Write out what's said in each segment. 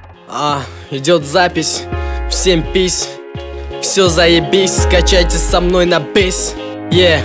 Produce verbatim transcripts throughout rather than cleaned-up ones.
А, идет запись, всем пись, все заебись, скачайте со мной на бейс, yeah.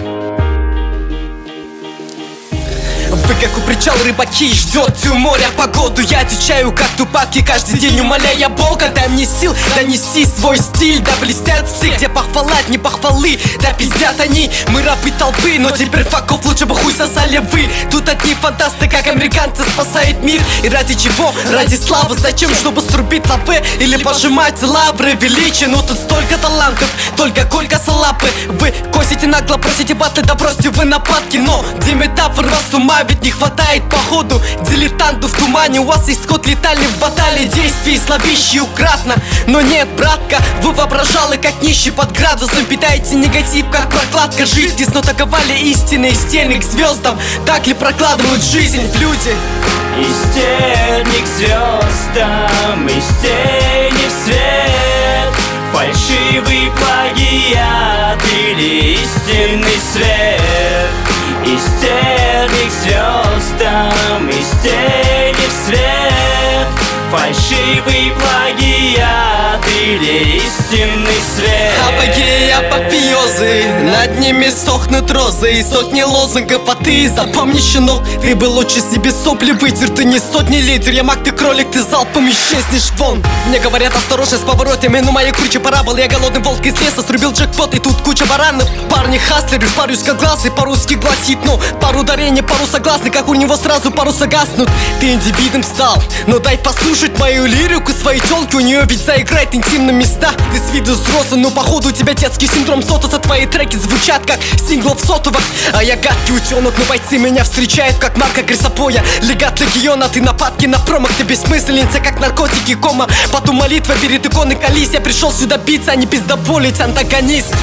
Вы как у причала рыбаки, ждете у моря погоду. Я отвечаю как Тупак и каждый день умоляя Бога. Дай мне сил донести свой стиль, да блестят все, где похвала, не похвалы, да пиздят они. Мы рабы толпы, но теперь факов лучше бы хуй сосали вы. Тут одни фантасты, как американцы, спасают мир. И ради чего? Ради славы. Зачем? Чтобы срубить лапы или пожимать лавры величия. Ну тут столько талантов, только колька салапы. Вы косите нагло, просите батлы, да бросьте вы нападки. Но где метафор вас с ума, ведь не хватает походу дилетанту в тумане. У вас есть ход летальный в баталии, действий слабищий кратно. Но нет, братка, вы воображалы как нищий под градусом. Питаете негатив, как прокладка жизни. Но таковали истинные стены к звездам. Так ли прокладывают жизнь люди? Из тени к звездам, из тени в свет. Фальшивый плагиат или истинный свет. Из тени к звездам, из тени в свет. Фальшивый плагиат или истинный свет. Апогеи, апофеозы, над ними сохнут розы. И сотни лозунгов, а ты запомни, щенок, ты бы лучше себе сопли вытер. Ты не сотни литр, я маг, ты кролик, ты залпом исчезнешь вон. Мне говорят осторожно с поворотами, но моей круче парабол. Я голодный волк из леса, срубил джекпот, и тут куча баранов. Парни хаслеры, парю скоглазый, по-русски гласит, но пару ударений, пару согласный, как у него сразу пару согаснут. Ты индивидом стал, но дай послушать мою лирику своей тёлки, у нее ведь заиграет интимные места. Ты с виду взрослый, но походу у тебя детский синдром Сотуса. Твои треки звучат как синглов сотовых, а я гадкий утенок, но бойцы меня встречают как Марка Крисопоя. Легат легиона, ты нападки на промах, ты бессмысленница, как наркотики, кома. Потом молитва перед иконой колись. Я пришел сюда биться, а не пиздоболить, антагонист.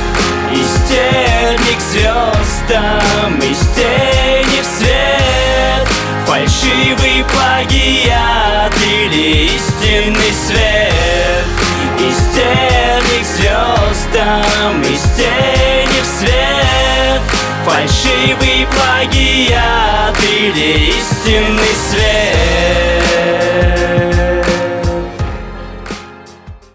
Из тени к звездам, из тени в свет. Фальшивый плагиат или истинный свет. Из тени к звездам, из тени в свет. Фальшивый плагиат или истинный свет.